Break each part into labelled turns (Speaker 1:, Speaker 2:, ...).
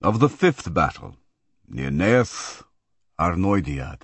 Speaker 1: of the 5th battle, near Neath Arnoediad.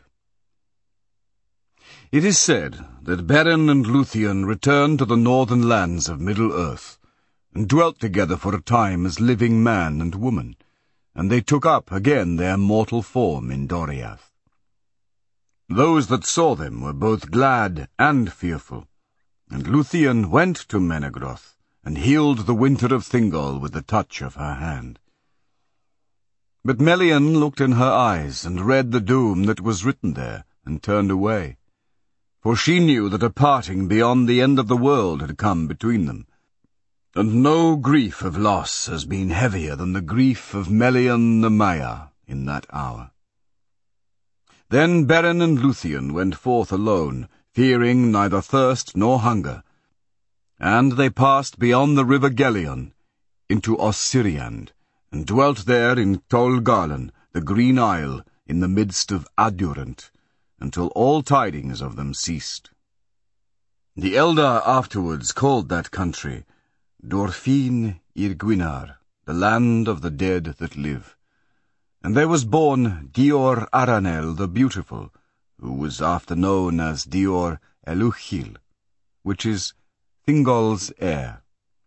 Speaker 1: It is said that Beren and Luthien returned to the northern lands of Middle-earth, and dwelt together for a time as living man and woman, and they took up again their mortal form in Doriath. Those that saw them were both glad and fearful, and Luthien went to Menegroth, and healed the winter of Thingol with the touch of her hand. But Melian looked in her eyes, and read the doom that was written there, and turned away. For she knew that a parting beyond the end of the world had come between them, and no grief of loss has been heavier than the grief of Melian the Maya in that hour. Then Beren and Luthien went forth alone, fearing neither thirst nor hunger, and they passed beyond the river Gelion into Ossiriand, and dwelt there in Tol Garlan, the Green Isle, in the midst of Adurant, until all tidings of them ceased. The Eldar afterwards called that country Dorfin Irgwinar, the land of the dead that live. And there was born Dior Aranel the Beautiful, who was after known as Dior Eluchil, which is Thingol's heir.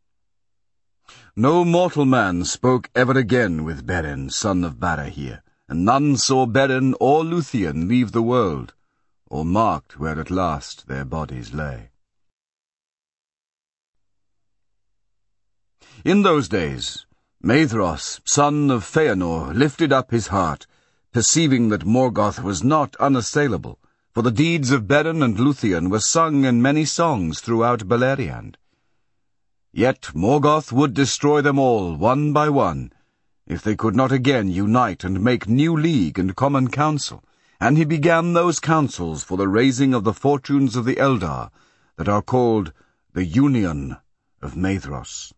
Speaker 1: No mortal man spoke ever again with Beren, son of Barahir, and none saw Beren or Luthien leave the world, or marked where at last their bodies lay. In those days, Maedhros, son of Feanor, lifted up his heart, perceiving that Morgoth was not unassailable, for the deeds of Beren and Luthien were sung in many songs throughout Beleriand. Yet Morgoth would destroy them all, one by one, if they could not again unite and make new league and common council, and he began those councils for the raising of the fortunes of the Eldar, that are called the Union of Maedhros.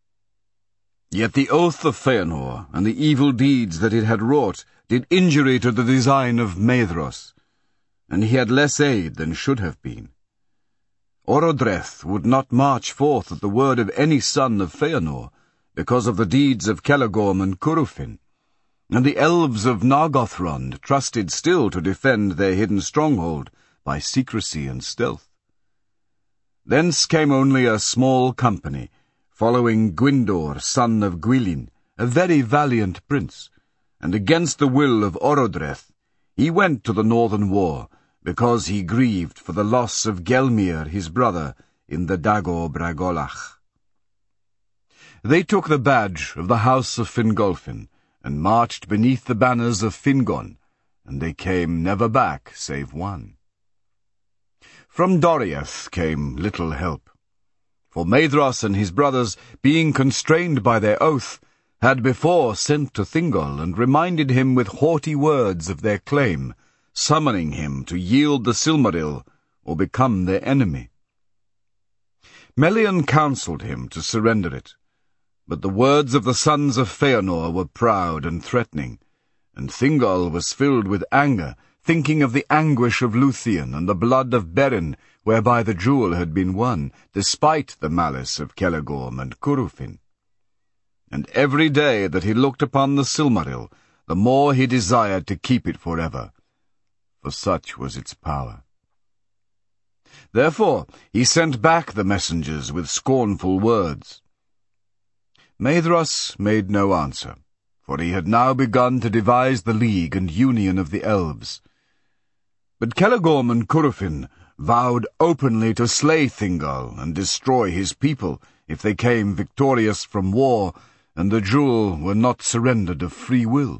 Speaker 1: Yet the oath of Feanor, and the evil deeds that it had wrought, did injury to the design of Maedhros, and he had less aid than should have been. Orodreth would not march forth at the word of any son of Feanor, because of the deeds of Celegorm and Curufin, and the elves of Nargothrond trusted still to defend their hidden stronghold by secrecy and stealth. Thence came only a small company, following Gwyndor, son of Gwilin, a very valiant prince, and against the will of Orodreth he went to the northern war, because he grieved for the loss of Gelmir his brother in the Dagor Bragolach. They took the badge of the house of Fingolfin, and marched beneath the banners of Fingon, and they came never back save one. From Doriath came little help, for Maedhros and his brothers, being constrained by their oath, had before sent to Thingol and reminded him with haughty words of their claim, summoning him to yield the Silmaril or become their enemy. Melian counselled him to surrender it, but the words of the sons of Feanor were proud and threatening, and Thingol was filled with anger, thinking of the anguish of Luthien and the blood of Beren, whereby the jewel had been won, despite the malice of Celegorm and Curufin. And every day that he looked upon the Silmaril, the more he desired to keep it forever, for such was its power. Therefore he sent back the messengers with scornful words. Maedhros made no answer, for he had now begun to devise the league and union of the elves. But Celegorm and Curufin vowed openly to slay Thingol and destroy his people if they came victorious from war, and the jewel were not surrendered of free will.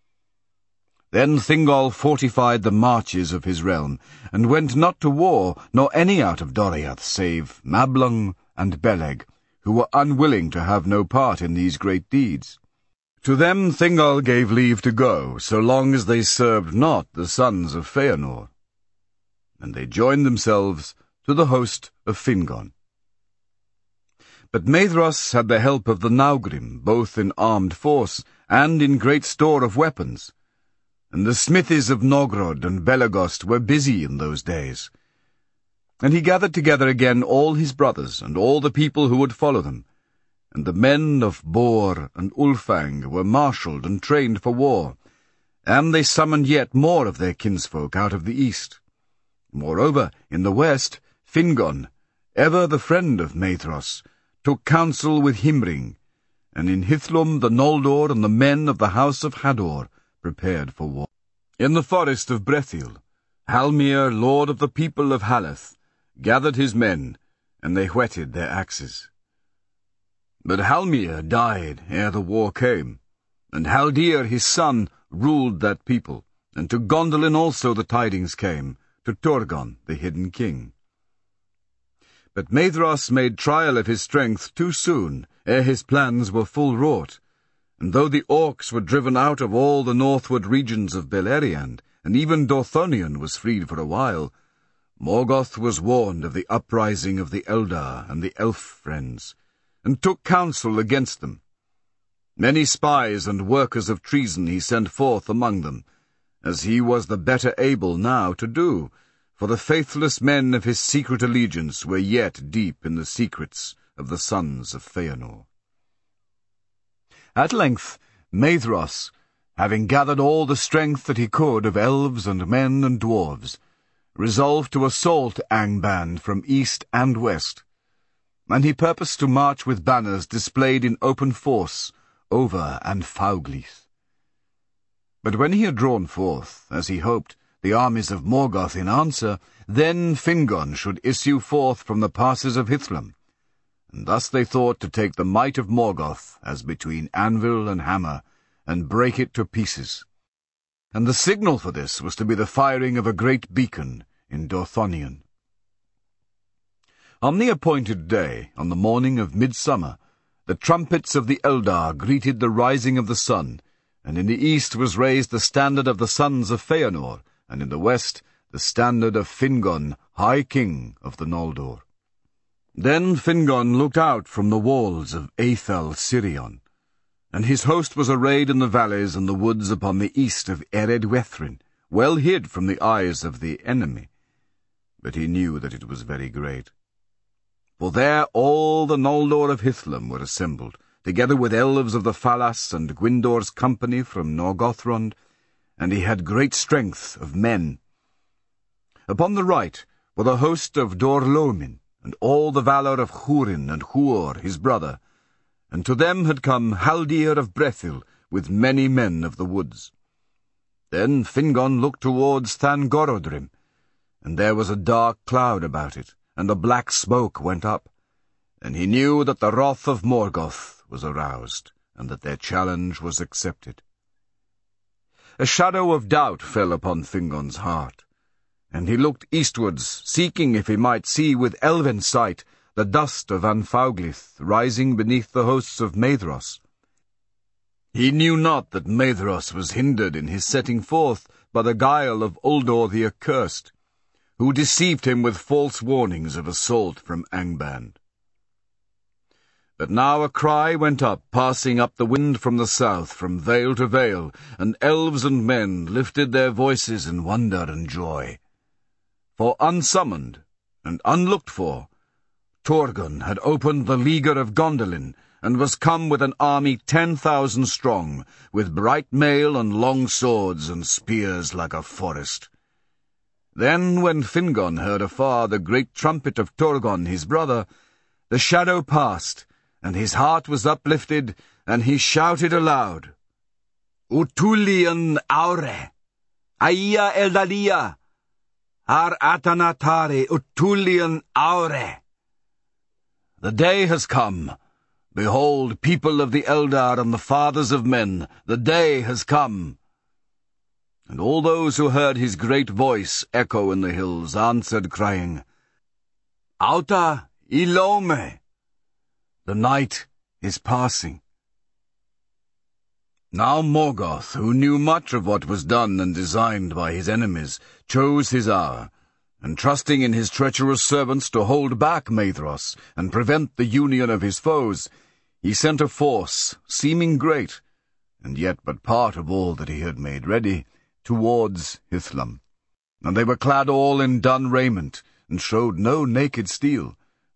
Speaker 1: Then Thingol fortified the marches of his realm, and went not to war, nor any out of Doriath, save Mablung and Beleg, who were unwilling to have no part in these great deeds. To them Thingol gave leave to go, so long as they served not the sons of Feanor. And they joined themselves to the host of Fingon. But Maedhros had the help of the Naugrim, both in armed force and in great store of weapons, and the smithies of Nogrod and Belegost were busy in those days. And he gathered together again all his brothers and all the people who would follow them, and the men of Bor and Ulfang were marshalled and trained for war, and they summoned yet more of their kinsfolk out of the east. Moreover, in the west, Fingon, ever the friend of Maedhros, took counsel with Himring, and in Hithlum the Noldor and the men of the house of Hador prepared for war. In the forest of Brethil, Halmir, lord of the people of Haleth, gathered his men, and they whetted their axes. But Halmir died ere the war came, and Haldir his son ruled that people, and to Gondolin also the tidings came, to Turgon the hidden king. But Maedhros made trial of his strength too soon, ere his plans were full wrought, and though the orcs were driven out of all the northward regions of Beleriand, and even Dorthonion was freed for a while, Morgoth was warned of the uprising of the Eldar and the elf friends, and took counsel against them. Many spies and workers of treason he sent forth among them, as he was the better able now to do, for the faithless men of his secret allegiance were yet deep in the secrets of the sons of Feanor. At length Maedhros, having gathered all the strength that he could of elves and men and dwarves, resolved to assault Angband from east and west, and he purposed to march with banners displayed in open force over Anfauglith. But when he had drawn forth, as he hoped, the armies of Morgoth in answer, then Fingon should issue forth from the passes of Hithlum, and thus they thought to take the might of Morgoth as between anvil and hammer, and break it to pieces. And the signal for this was to be the firing of a great beacon in Dorthonion. On the appointed day, on the morning of midsummer, the trumpets of the Eldar greeted the rising of the sun, and in the east was raised the standard of the sons of Feanor, and in the west the standard of Fingon, High King of the Noldor. Then Fingon looked out from the walls of Aethel Sirion, and his host was arrayed in the valleys and the woods upon the east of Eredwethrin, well hid from the eyes of the enemy. But he knew that it was very great. For there all the Noldor of Hithlum were assembled, together with elves of the Falas and Gwyndor's company from Norgothrond, and he had great strength of men. Upon the right were the host of Dorlomin, and all the valour of Húrin and Huor his brother, and to them had come Haldir of Brethil with many men of the woods. Then Fingon looked towards Thangorodrim, and there was a dark cloud about it, and a black smoke went up, and he knew that the wrath of Morgoth was aroused, and that their challenge was accepted. A shadow of doubt fell upon Fingon's heart, and he looked eastwards, seeking if he might see with elven sight the dust of Anfauglith rising beneath the hosts of Maedhros. He knew not that Maedhros was hindered in his setting forth by the guile of Uldor the Accursed, who deceived him with false warnings of assault from Angband. But now a cry went up, passing up the wind from the south, from vale to vale, and elves and men lifted their voices in wonder and joy. For unsummoned and unlooked for, Turgon had opened the leaguer of Gondolin, and was come with an army 10,000 strong, with bright mail and long swords and spears like a forest. Then, when Fingon heard afar the great trumpet of Turgon his brother, the shadow passed, and his heart was uplifted, and he shouted aloud, Utulian aure, Aia eldalia, Ar atanatare Utulian aure. The day has come. Behold, people of the Eldar and the fathers of men, the day has come. And all those who heard his great voice echo in the hills answered, crying, Auta ilome! The night is passing. Now Morgoth, who knew much of what was done and designed by his enemies, chose his hour, and trusting in his treacherous servants to hold back Maedhros and prevent the union of his foes, he sent a force, seeming great, and yet but part of all that he had made ready, towards Hithlum. And they were clad all in dun raiment, and showed no naked steel,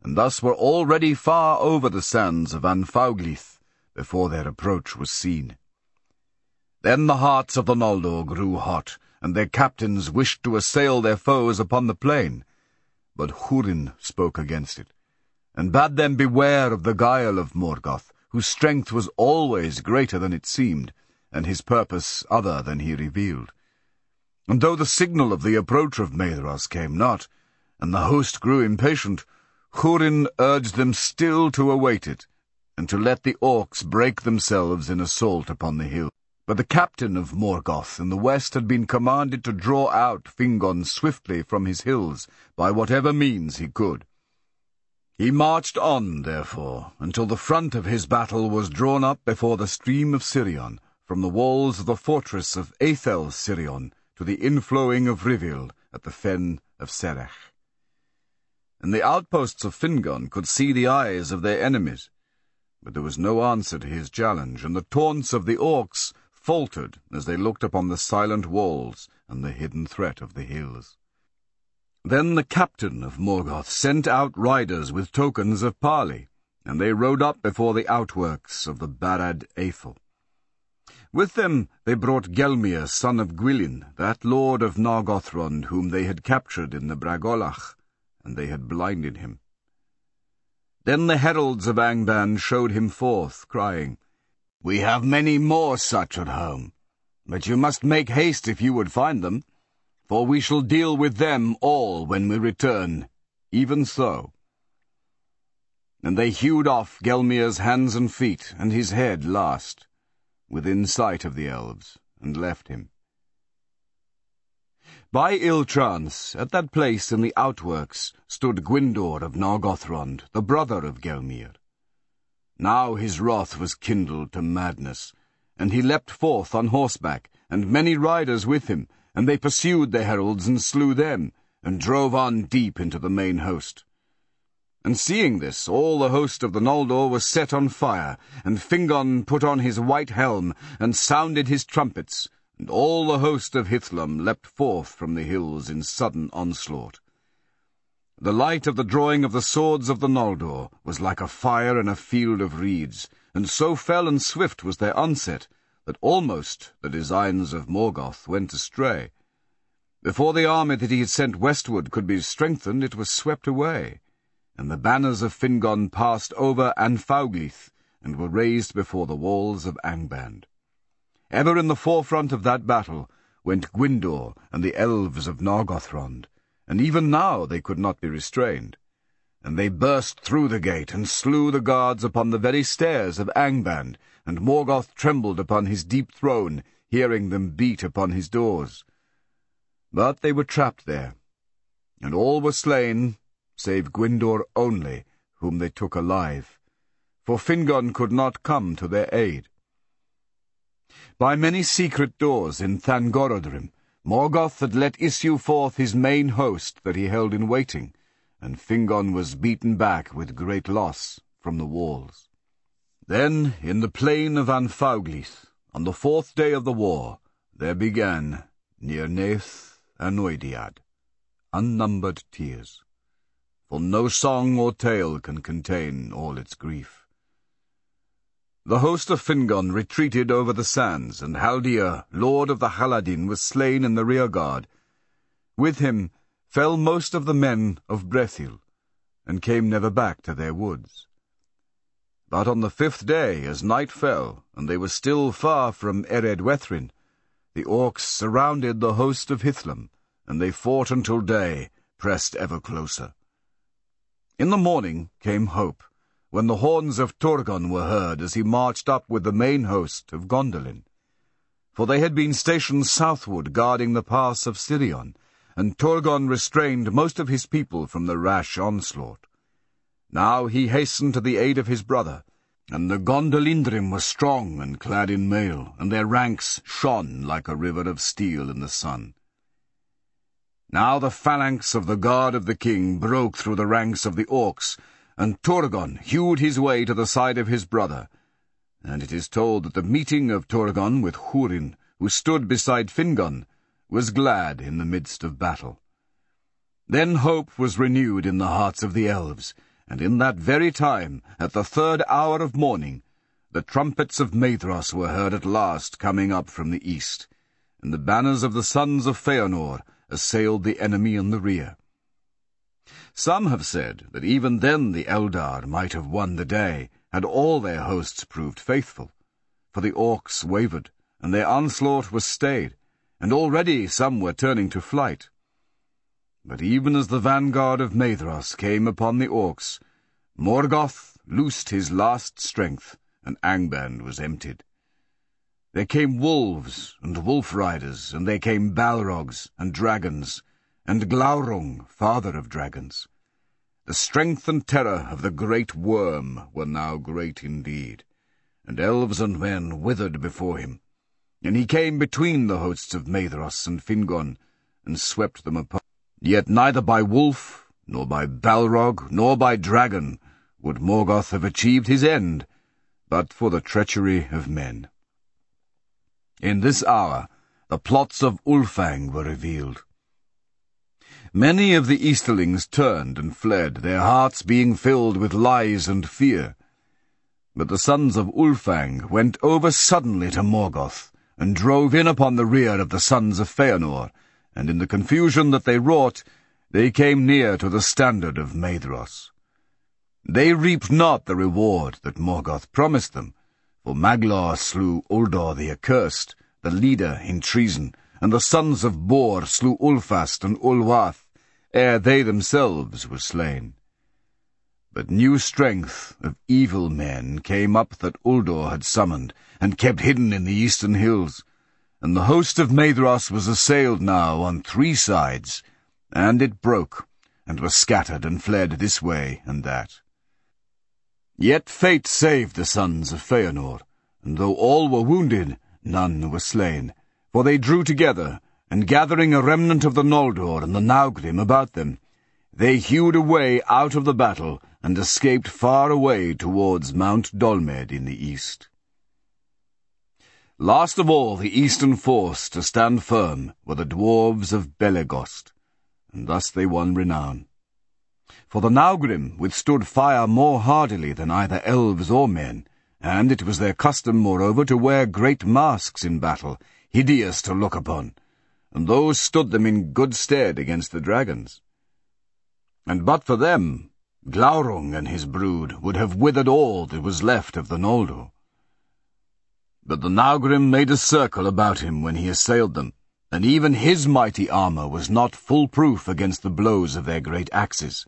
Speaker 1: and thus were already far over the sands of Anfauglith before their approach was seen. Then the hearts of the Noldor grew hot, and their captains wished to assail their foes upon the plain. But Húrin spoke against it, and bade them beware of the guile of Morgoth, whose strength was always greater than it seemed, and his purpose other than he revealed. And though the signal of the approach of Maedhros came not, and the host grew impatient, Húrin urged them still to await it, and to let the orcs break themselves in assault upon the hill. But the captain of Morgoth in the west had been commanded to draw out Fingon swiftly from his hills, by whatever means he could. He marched on, therefore, until the front of his battle was drawn up before the stream of Sirion, from the walls of the fortress of Aethel Sirion to the inflowing of Rivil at the fen of Serech. And the outposts of Fingon could see the eyes of their enemies, but there was no answer to his challenge, and the taunts of the orcs faltered as they looked upon the silent walls and the hidden threat of the hills. Then the captain of Morgoth sent out riders with tokens of parley, and they rode up before the outworks of the Barad Eithel. With them they brought Gelmir, son of Gwilin, that lord of Nargothrond, whom they had captured in the Bragolach, and they had blinded him. Then the heralds of Angband showed him forth, crying, "We have many more such at home, but you must make haste if you would find them, for we shall deal with them all when we return, even so." And they hewed off Gelmir's hands and feet, and his head last, within sight of the elves, and left him. By ill chance, at that place in the outworks, stood Gwyndor of Nargothrond, the brother of Gelmir. Now his wrath was kindled to madness, and he leapt forth on horseback, and many riders with him, and they pursued the heralds and slew them, and drove on deep into the main host. And seeing this, all the host of the Noldor was set on fire, and Fingon put on his white helm, and sounded his trumpets, and all the host of Hithlum leapt forth from the hills in sudden onslaught. The light of the drawing of the swords of the Noldor was like a fire in a field of reeds, and so fell and swift was their onset, that almost the designs of Morgoth went astray. Before the army that he had sent westward could be strengthened, it was swept away, and the banners of Fingon passed over Anfauglith, and were raised before the walls of Angband. Ever in the forefront of that battle went Gwyndor and the elves of Nargothrond, and even now they could not be restrained. And they burst through the gate, and slew the guards upon the very stairs of Angband, and Morgoth trembled upon his deep throne, hearing them beat upon his doors. But they were trapped there, and all were slain, save Gwyndor only, whom they took alive, for Fingon could not come to their aid. By many secret doors in Thangorodrim, Morgoth had let issue forth his main host that he held in waiting, and Fingon was beaten back with great loss from the walls. Then, in the plain of Anfauglith, on the 4th day of the war, there began, near Neath Anoidiad, unnumbered tears, for no song or tale can contain all its grief. The host of Fingon retreated over the sands, and Haldir, lord of the Haladin, was slain in the rearguard. With him fell most of the men of Brethil, and came never back to their woods. But on the 5th day, as night fell, and they were still far from Eredwethrin, the orcs surrounded the host of Hithlum, and they fought until day, pressed ever closer. In the morning came hope, when the horns of Turgon were heard as he marched up with the main host of Gondolin. For they had been stationed southward guarding the pass of Sirion, and Turgon restrained most of his people from the rash onslaught. Now he hastened to the aid of his brother, and the Gondolindrim were strong and clad in mail, and their ranks shone like a river of steel in the sun. Now the phalanx of the guard of the king broke through the ranks of the orcs, and Turgon hewed his way to the side of his brother. And it is told that the meeting of Turgon with Húrin, who stood beside Fingon, was glad in the midst of battle. Then hope was renewed in the hearts of the elves, and in that very time, at the 3rd hour of morning, the trumpets of Maedhros were heard at last coming up from the east, and the banners of the sons of Feanor assailed the enemy in the rear. Some have said that even then the Eldar might have won the day, had all their hosts proved faithful, for the orcs wavered, and their onslaught was stayed, and already some were turning to flight. But even as the vanguard of Maedhros came upon the orcs, Morgoth loosed his last strength, and Angband was emptied. There came wolves and wolf-riders, and there came balrogs and dragons, and Glaurung, father of dragons. The strength and terror of the great worm were now great indeed, and elves and men withered before him. And he came between the hosts of Maedhros and Fingon, and swept them apart. Yet neither by wolf, nor by balrog, nor by dragon would Morgoth have achieved his end, but for the treachery of men. In this hour the plots of Ulfang were revealed. Many of the Easterlings turned and fled, their hearts being filled with lies and fear. But the sons of Ulfang went over suddenly to Morgoth, and drove in upon the rear of the sons of Feanor, and in the confusion that they wrought, they came near to the standard of Maedhros. They reaped not the reward that Morgoth promised them, for Maglor slew Uldor the Accursed, the leader in treason, and the sons of Bor slew Ulfast and Ulwath, ere they themselves were slain. But new strength of evil men came up that Uldor had summoned, and kept hidden in the eastern hills, and the host of Maedhros was assailed now on 3 sides, and it broke, and was scattered and fled this way and that. Yet fate saved the sons of Feanor, and though all were wounded, none were slain, for they drew together, and gathering a remnant of the Noldor and the Naugrim about them, they hewed a way out of the battle, and escaped far away towards Mount Dolmed in the east. Last of all the eastern force to stand firm were the dwarves of Belegost, and thus they won renown. For the Naugrim withstood fire more hardily than either elves or men, and it was their custom, moreover, to wear great masks in battle, hideous to look upon, and those stood them in good stead against the dragons. And but for them, Glaurung and his brood would have withered all that was left of the Noldor. But the Naugrim made a circle about him when he assailed them, and even his mighty armour was not full-proof against the blows of their great axes.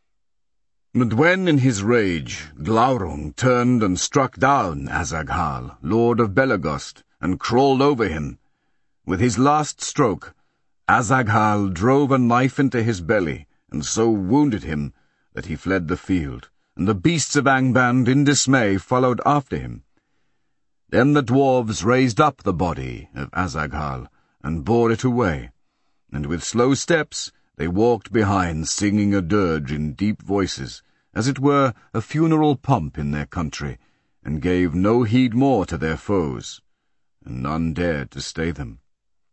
Speaker 1: But when, in his rage, Glaurung turned and struck down Azaghal, lord of Belegost, and crawled over him, with his last stroke, Azaghal drove a knife into his belly, and so wounded him that he fled the field, and the beasts of Angband in dismay followed after him. Then the dwarves raised up the body of Azaghal, and bore it away, and with slow steps they walked behind, singing a dirge in deep voices, as it were a funeral pomp in their country, and gave no heed more to their foes, and none dared to stay them.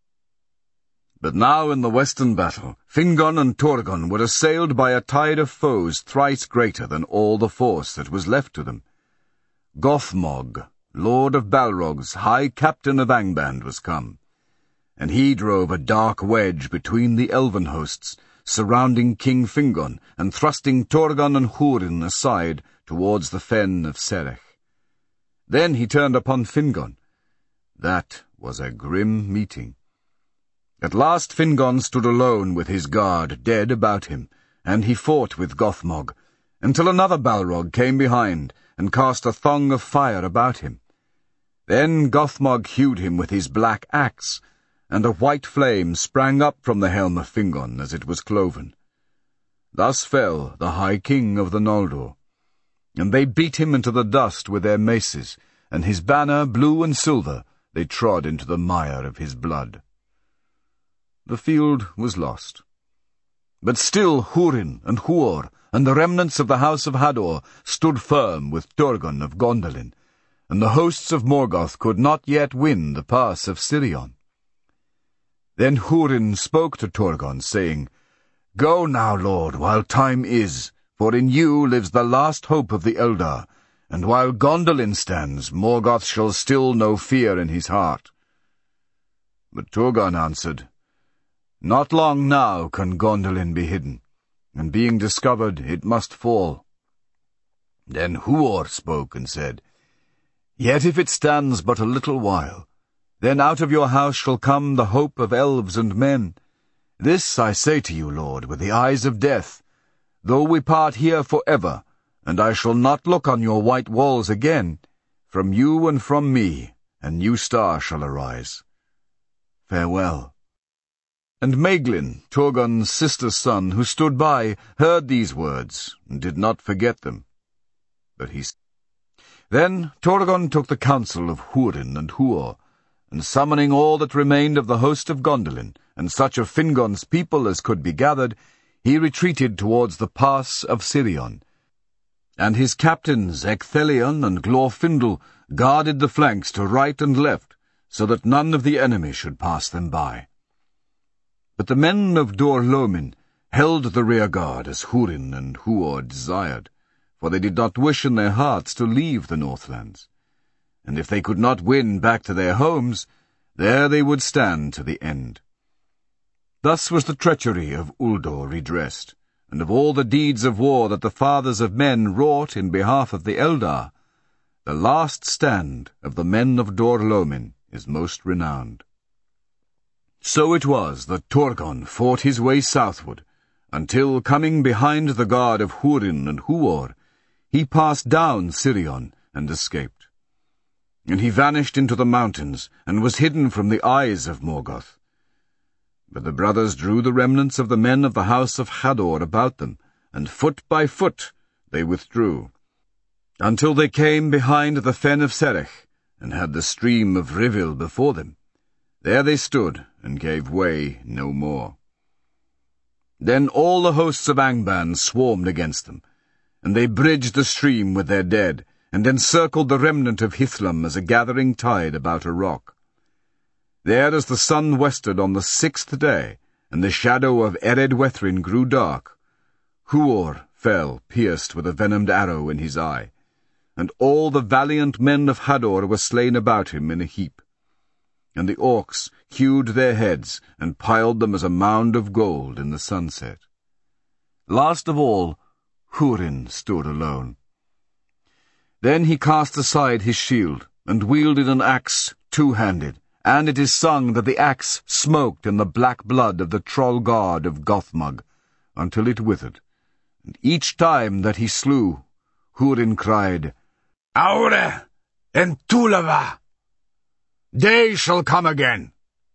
Speaker 1: But now in the western battle, Fingon and Turgon were assailed by a tide of foes thrice greater than all the force that was left to them. Gothmog, lord of Balrog's, high captain of Angband, was come, and he drove a dark wedge between the elven hosts, surrounding King Fingon, and thrusting Turgon and Húrin aside towards the fen of Serech. Then he turned upon Fingon. That was a grim meeting. At last Fingon stood alone with his guard dead about him, and he fought with Gothmog, until another Balrog came behind, and cast a thong of fire about him. Then Gothmog hewed him with his black axe, and a white flame sprang up from the helm of Fingon as it was cloven. Thus fell the High King of the Noldor, and they beat him into the dust with their maces, and his banner, blue and silver, they trod into the mire of his blood. The field was lost. But still Húrin and Huor and the remnants of the house of Hador stood firm with Turgon of Gondolin, and the hosts of Morgoth could not yet win the pass of Sirion. Then Húrin spoke to Turgon, saying, "Go now, lord, while time is, For in you lives the last hope of the Eldar, and while Gondolin stands, Morgoth shall still no fear in his heart." But Turgon answered, "Not long now can Gondolin be hidden, and being discovered it must fall." Then Huor spoke and said, "Yet if it stands but a little while, then out of your house shall come the hope of elves and men. This I say to you, Lord, with the eyes of death, though we part here for ever, and I shall not look on your white walls again, from you and from me a new star shall arise. Farewell." And Maeglin, Turgon's sister's son, who stood by, heard these words, and did not forget them. But Then Turgon took the counsel of Hurin and Huor, and summoning all that remained of the host of Gondolin, and such of Fingon's people as could be gathered, he retreated towards the pass of Sirion. And his captains, Ecthelion and Glorfindel, guarded the flanks to right and left, so that none of the enemy should pass them by. But the men of Dor-Lómin held the rear guard as Hurin and Huor desired, for they did not wish in their hearts to leave the Northlands. And if they could not win back to their homes, there they would stand to the end. Thus was the treachery of Uldor redressed, and of all the deeds of war that the fathers of men wrought in behalf of the Eldar, the last stand of the men of Dor-Lómin is most renowned. So it was that Turgon fought his way southward, until, coming behind the guard of Hurin and Huor, he passed down Sirion and escaped. And he vanished into the mountains, and was hidden from the eyes of Morgoth. But the brothers drew the remnants of the men of the house of Hador about them, and foot by foot they withdrew, until they came behind the fen of Serech, and had the stream of Rivil before them. There they stood, and gave way no more. Then all the hosts of Angband swarmed against them, and they bridged the stream with their dead, and encircled the remnant of Hithlum as a gathering tide about a rock. There as the sun westered on the 6th day, and the shadow of Ered Wethrin grew dark, Huor fell, pierced with a venomed arrow in his eye, and all the valiant men of Hador were slain about him in a heap. And the orcs hewed their heads, and piled them as a mound of gold in the sunset. Last of all, Hurin stood alone. Then he cast aside his shield, and wielded an axe two-handed, and it is sung that the axe smoked in the black blood of the troll god of Gothmog, until it withered. And each time that he slew, Hurin cried, "Aure and Tulava! Day shall come again."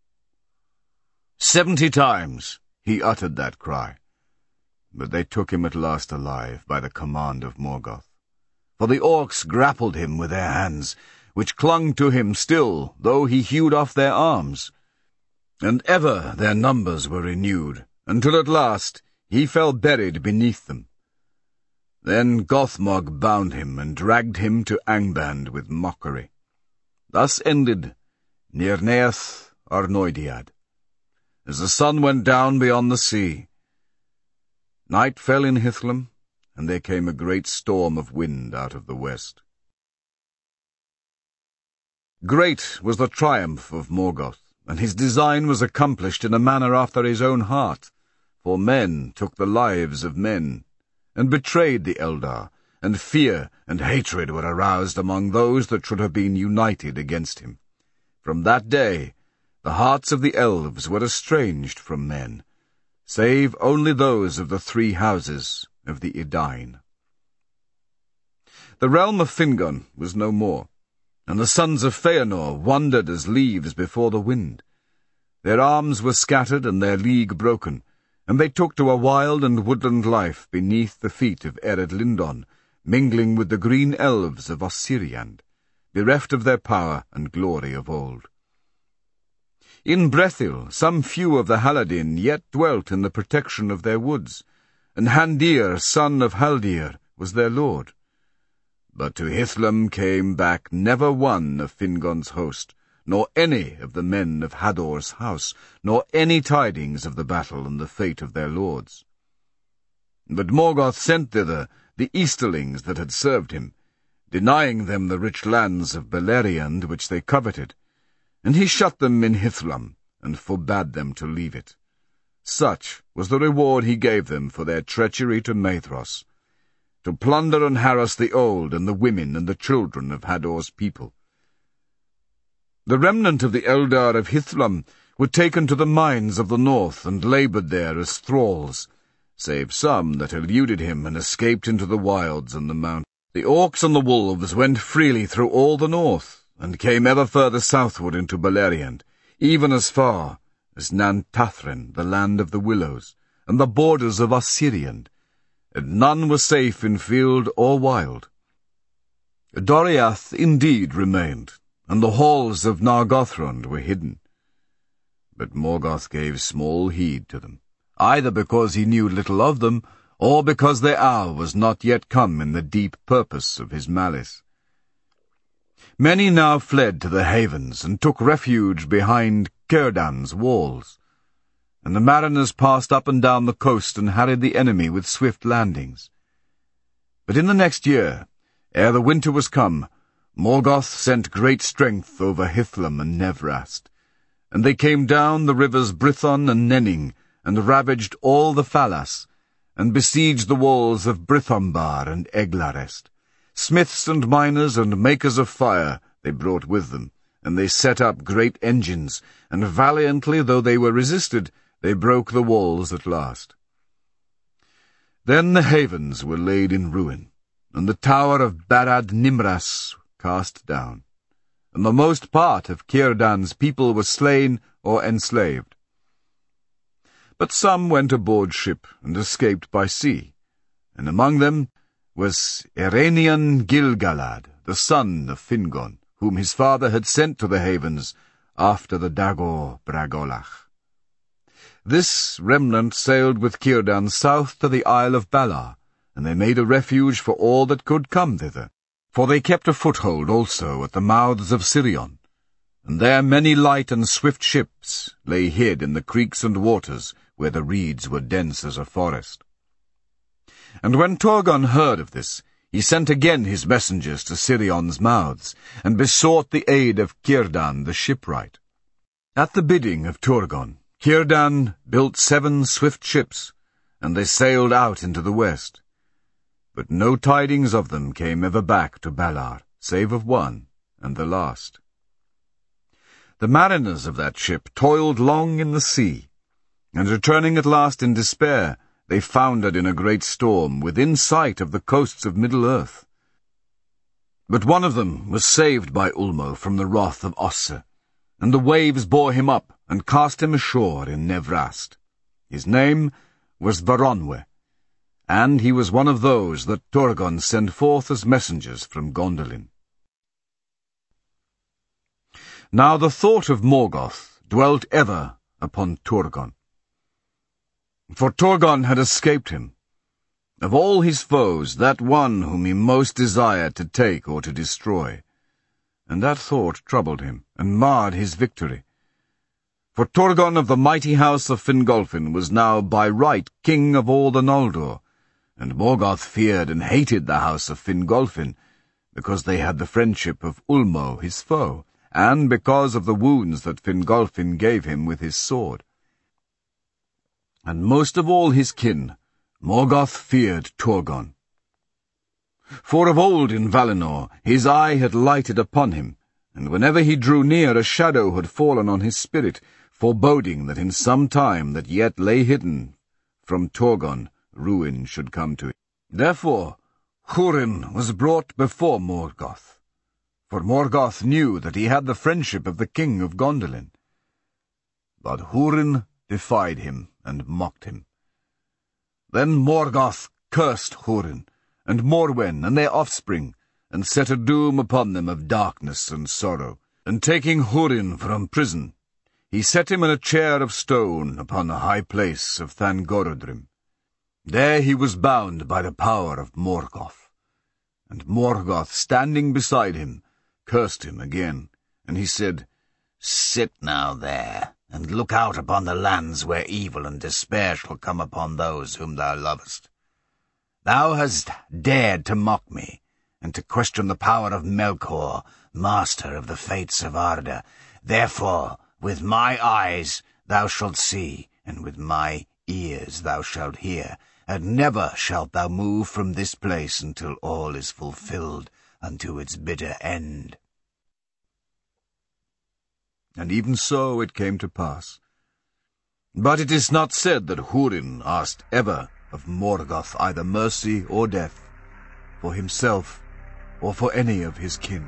Speaker 1: 70 times he uttered that cry, but they took him at last alive by the command of Morgoth. For the orcs grappled him with their hands, which clung to him still, though he hewed off their arms. And ever their numbers were renewed, until at last he fell buried beneath them. Then Gothmog bound him and dragged him to Angband with mockery. Thus ended Nirneath Arnoediad, as the sun went down beyond the sea. Night fell in Hithlum, and there came a great storm of wind out of the west. Great was the triumph of Morgoth, and his design was accomplished in a manner after his own heart, for men took the lives of men, and betrayed the Eldar, and fear and hatred were aroused among those that should have been united against him. From that day the hearts of the elves were estranged from men, save only those of the 3 houses of the Edain. The realm of Fingon was no more, and the sons of Feanor wandered as leaves before the wind. Their arms were scattered and their league broken, and they took to a wild and woodland life beneath the feet of Ered Lindon, mingling with the green elves of Osiriand, bereft of their power and glory of old. In Brethil some few of the Haladin yet dwelt in the protection of their woods, and Handir, son of Haldir, was their lord. But to Hithlum came back never one of Fingon's host, nor any of the men of Hador's house, nor any tidings of the battle and the fate of their lords. But Morgoth sent thither the Easterlings that had served him, denying them the rich lands of Beleriand which they coveted, and he shut them in Hithlum, and forbade them to leave it. Such was the reward he gave them for their treachery to Maedhros, to plunder and harass the old and the women and the children of Hador's people. The remnant of the Eldar of Hithlum were taken to the mines of the north and laboured there as thralls, save some that eluded him and escaped into the wilds and the mountains. The orcs and the wolves went freely through all the north, and came ever further southward into Beleriand, even as far as Nantathrin, the land of the willows, and the borders of Osiriand, and none were safe in field or wild. Doriath indeed remained, and the halls of Nargothrond were hidden. But Morgoth gave small heed to them, either because he knew little of them, or because their hour was not yet come in the deep purpose of his malice. Many now fled to the havens, and took refuge behind Círdan's walls, and the mariners passed up and down the coast and harried the enemy with swift landings. But in the next year, ere the winter was come, Morgoth sent great strength over Hithlum and Nevrast, and they came down the rivers Brithon and Nenning, and ravaged all the Falas, and besieged the walls of Brithombar and Eglarest. Smiths and miners and makers of fire they brought with them, and they set up great engines, and valiantly though they were resisted, they broke the walls at last. Then the havens were laid in ruin, and the tower of Barad Nimras cast down, and the most part of Círdan's people was slain or enslaved. But some went aboard ship and escaped by sea, and among them was Erenion Gilgalad, the son of Fingon, whom his father had sent to the havens after the Dagor Bragolach. This remnant sailed with Círdan south to the Isle of Balar, and they made a refuge for all that could come thither, for they kept a foothold also at the mouths of Sirion, and there many light and swift ships lay hid in the creeks and waters, where the reeds were dense as a forest. And when Turgon heard of this, he sent again his messengers to Sirion's mouths, and besought the aid of Círdan the shipwright. At the bidding of Turgon, Círdan built 7 swift ships, and they sailed out into the west. But no tidings of them came ever back to Balar, save of one, and the last. The mariners of that ship toiled long in the sea, and returning at last in despair, they foundered in a great storm within sight of the coasts of Middle-earth. But one of them was saved by Ulmo from the wrath of Osse, and the waves bore him up and cast him ashore in Nevrast. His name was Varonwe, and he was one of those that Turgon sent forth as messengers from Gondolin. Now the thought of Morgoth dwelt ever upon Turgon, for Turgon had escaped him. Of all his foes, that one whom he most desired to take or to destroy, and that thought troubled him, and marred his victory. For Turgon of the mighty house of Fingolfin was now by right king of all the Noldor, and Morgoth feared and hated the house of Fingolfin, because they had the friendship of Ulmo his foe, and because of the wounds that Fingolfin gave him with his sword. And most of all his kin, Morgoth feared Turgon. For of old in Valinor his eye had lighted upon him, and whenever he drew near a shadow had fallen on his spirit, foreboding that in some time that yet lay hidden from Turgon ruin should come to him. Therefore Hurin was brought before Morgoth, for Morgoth knew that he had the friendship of the king of Gondolin. But Hurin defied him and mocked him. Then Morgoth cursed Hurin, and Morwen, and their offspring, and set a doom upon them of darkness and sorrow. And taking Hurin from prison, he set him in a chair of stone upon the high place of Thangorodrim. There he was bound by the power of Morgoth. And Morgoth, standing beside him, cursed him again, and he said, "Sit now there, and look out upon the lands where evil and despair shall come upon those whom thou lovest. Thou hast dared to mock me, and to question the power of Melkor, master of the fates of Arda. Therefore, with my eyes thou shalt see, and with my ears thou shalt hear, and never shalt thou move from this place until all is fulfilled unto its bitter end. And even so it came to pass. But it is not said that Húrin asked ever of Morgoth either mercy or death, for himself or for any of his kin.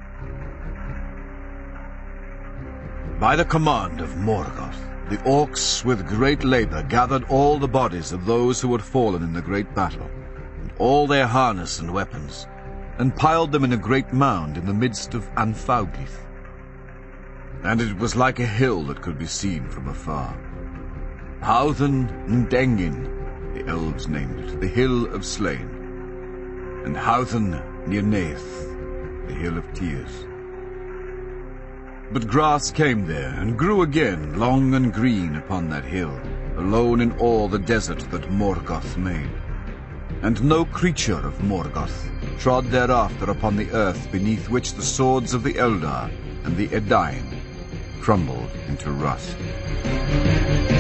Speaker 1: By the command of Morgoth, the orcs with great labor gathered all the bodies of those who had fallen in the great battle, and all their harness and weapons, and piled them in a great mound in the midst of Anfaugith. And it was like a hill that could be seen from afar. Howthen Ndengin, the elves named it, the Hill of Slain, and Howthen Nirnaeth, the Hill of Tears. But grass came there, and grew again, long and green upon that hill, alone in all the desert that Morgoth made. And no creature of Morgoth trod thereafter upon the earth beneath which the swords of the Eldar and the Edain crumbled into rust.